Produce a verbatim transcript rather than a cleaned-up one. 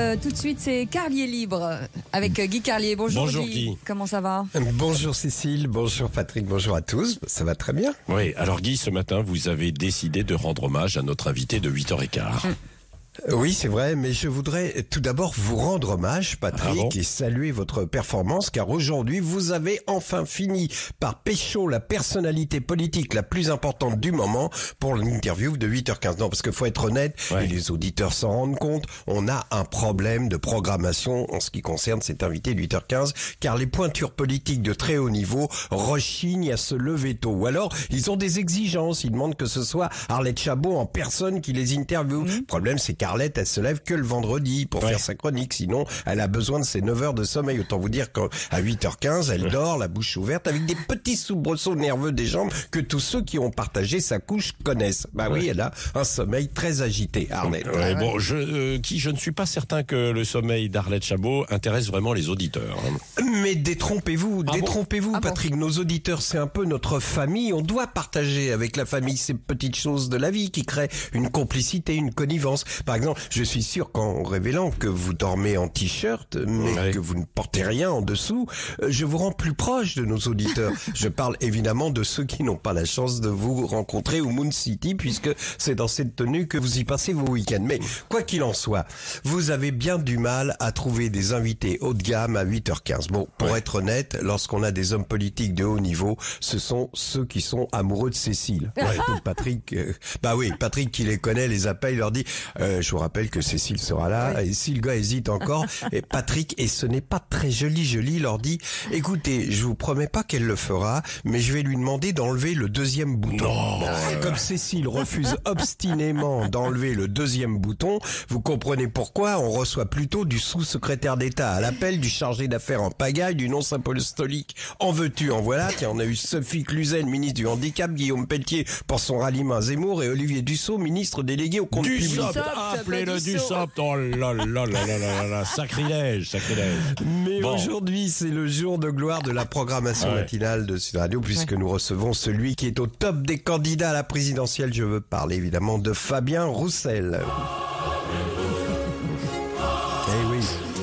Euh, tout de suite, c'est Carlier Libre avec Guy Carlier. Bonjour, Bonjour Guy. Guy. Comment ça va? Bonjour Cécile, bonjour Patrick, bonjour à tous. Ça va très bien. Oui, alors Guy, ce matin, vous avez décidé de rendre hommage à notre invité de huit heures quinze. Mmh. Oui, c'est vrai, mais je voudrais tout d'abord vous rendre hommage, Patrick, ah bon et saluer votre performance, car aujourd'hui, vous avez enfin fini par pécho la personnalité politique la plus importante du moment pour l'interview de huit heures quinze. Non, parce qu'il faut être honnête, ouais. et les auditeurs s'en rendent compte, on a un problème de programmation en ce qui concerne cet invité de huit heures quinze, car les pointures politiques de très haut niveau rechignent à se lever tôt. Ou alors, ils ont des exigences, ils demandent que ce soit Arlette Chabot en personne qui les interviewe. Mmh. Le problème, c'est qu'Arlette, elle se lève que le vendredi pour ouais. faire sa chronique, sinon elle a besoin de ses neuf heures de sommeil. Autant vous dire qu'à huit heures quinze, elle dort, la bouche ouverte, avec des petits soubresauts nerveux des jambes que tous ceux qui ont partagé sa couche connaissent. Bah oui, elle a un sommeil très agité, Arlette. Ouais, ouais. Bon, je, euh, qui, je ne suis pas certain que le sommeil d'Arlette Chabot intéresse vraiment les auditeurs. Hein. Mais détrompez-vous, ah détrompez-vous, bon Patrick. Ah bon. Nos auditeurs, c'est un peu notre famille. On doit partager avec la famille ces petites choses de la vie qui créent une complicité, une connivence. Par exemple, je suis sûr qu'en révélant que vous dormez en t-shirt, mais ouais. que vous ne portez rien en dessous, je vous rends plus proche de nos auditeurs. Je parle évidemment de ceux qui n'ont pas la chance de vous rencontrer au Moon City, puisque c'est dans cette tenue que vous y passez vos week-ends. Mais quoi qu'il en soit, vous avez bien du mal à trouver des invités haut de gamme à huit heures quinze. Bon, pour ouais. être honnête, lorsqu'on a des hommes politiques de haut niveau, ce sont ceux qui sont amoureux de Cécile. Ouais. Patrick, euh, bah oui, Patrick qui les connaît, les appelle, il leur dit euh, je vous rappelle que Cécile sera là, oui. et si le gars hésite encore, et Patrick, et ce n'est pas très joli, joli, leur dit écoutez, je vous promets pas qu'elle le fera, mais je vais lui demander d'enlever le deuxième bouton. Non. Comme Cécile refuse obstinément d'enlever le deuxième bouton, vous comprenez pourquoi on reçoit plutôt du sous-secrétaire d'État à l'appel, du chargé d'affaires en pagaille, du nonce apostolique en veux-tu, en voilà. Tiens, on a eu Sophie Cluzel, ministre du Handicap, Guillaume Pelletier pour son ralliement à Zemmour, et Olivier Dussopt, ministre délégué au compte public. Dussopt, appelez-le Dussopt, oh là là là là là là, sacrilège, sacrilège. Mais bon. Aujourd'hui, c'est le jour de gloire de la programmation ouais. matinale de Sud Radio, puisque ouais. nous recevons celui qui est au top des candidats à la présidentielle. Je veux parler évidemment de Fabien Roussel.